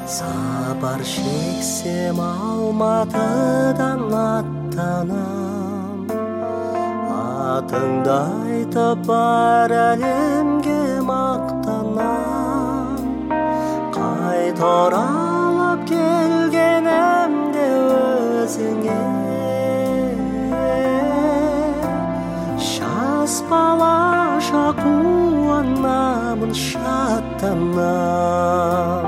Сапар шексем Алматыдан аттанам, атыңды айтып бар әлемге мақтанам. Қайта оралып келгенімде өзіңе, жас балаша қуанамын, шаттанам.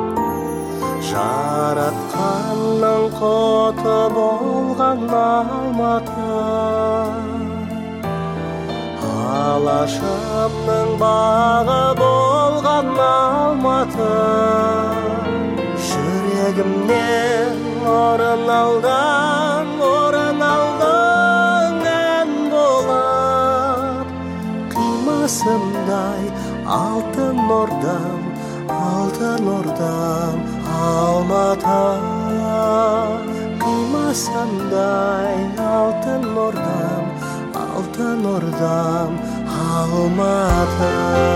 Жаратқанның құты болған Алматы, алашымның бағы болған Алматы. Жүрегімнен орын алдың ән болып, қимасымдай алтын ордам Алматы. Қимасымдай алтын ордам Алматы.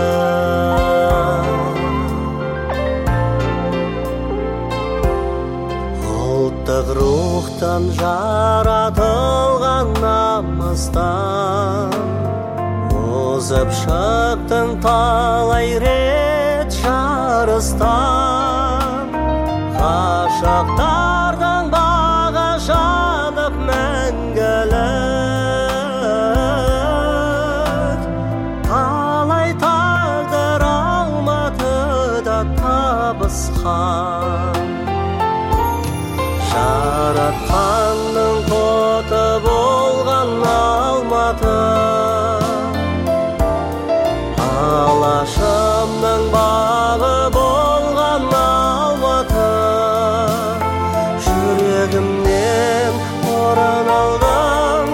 Ұлттық рухтан жаратылған намыстан, озып шықтың талай рет жарыстан. Ғашықтардың бағы жанып мәңгілік, талай тағдыр Алматыда табысқан. Жаратқанның құты болған Алматы, алашымның бағы болған Алматы. Жүрегімнен орын алдың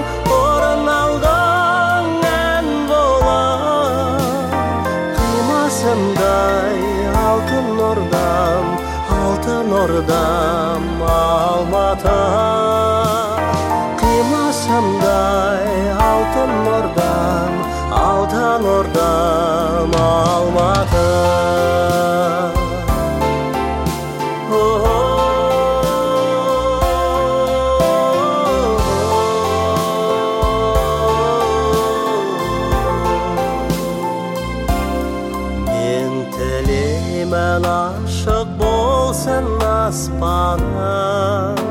ән болып, қимасымдай алтын ордам Алматы. Қимасымдай алтын ордам Алматы. Мен тілеймін ашық болсын аспаным,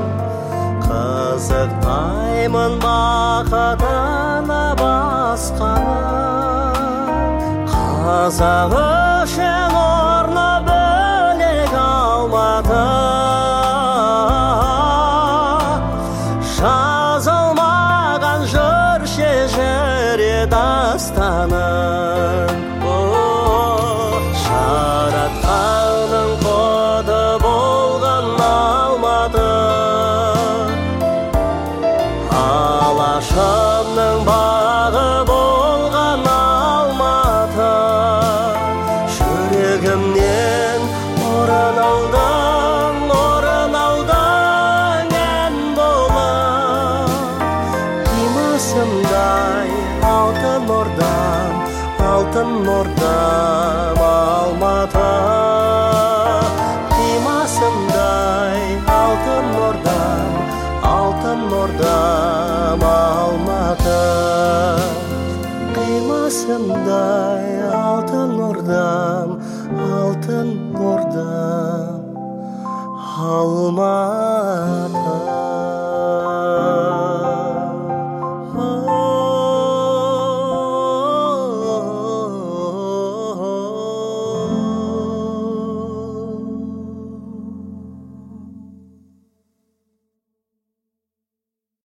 қызықтаймын бақытына басқаным. Қазақ үшін орны бөлек Алматы, жазылмаған жыр шежіре дастанын. Жаратқанның құты болған Алматы, алашымның бағы болған Алматы. Жүрегімнен орын алдың ән болып, қимасымдай алтын ордам Алматы. Қимасымдай алтын ордам Алматы. Қимасымдай алтын ордам Алматы.